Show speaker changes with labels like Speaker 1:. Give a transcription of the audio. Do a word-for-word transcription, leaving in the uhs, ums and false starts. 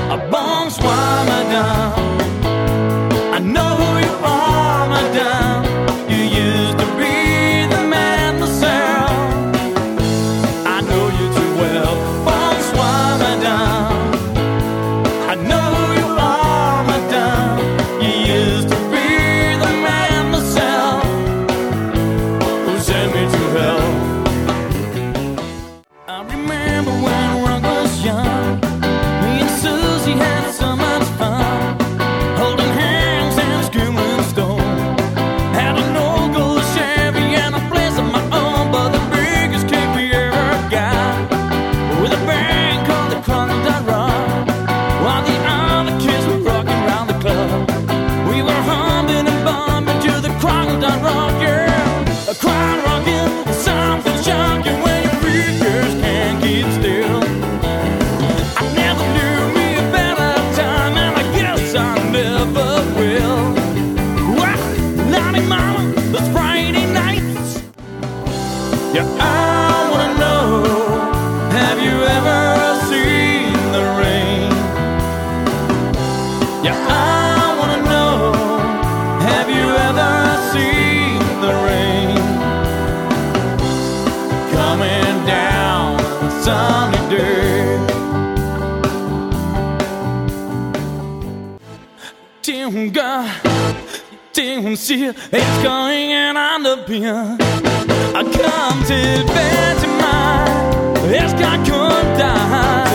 Speaker 1: Bonsoir, madame. I know who you are, madame. You used to be the man myself. I know you too well. Bonsoir, madame. I know who you are, madame. You used to be the man myself who sent me to hell. I remember when I was young. Me and Susie had so much fun, holding hands and screaming stone. Had an old gold Chevy and a place of my own, but the biggest kick we ever got, with a band called the Crocodile Rock, while the other kids were rocking around the club. We were humming and bumping to the Crocodile Rock, yeah. A crowd rocking, something shocking when your fingers can't keep still. I never knew me a better time, and I guess I never will. Well, Lottie Mama, those Friday nights. Yeah, I wanna know, have you ever seen the rain? Yeah, I wanna know, have you ever seen the rain coming down on a sunny day? Ting ga, ting si, it's going in on the pier. I come to bed tonight, it's got good die.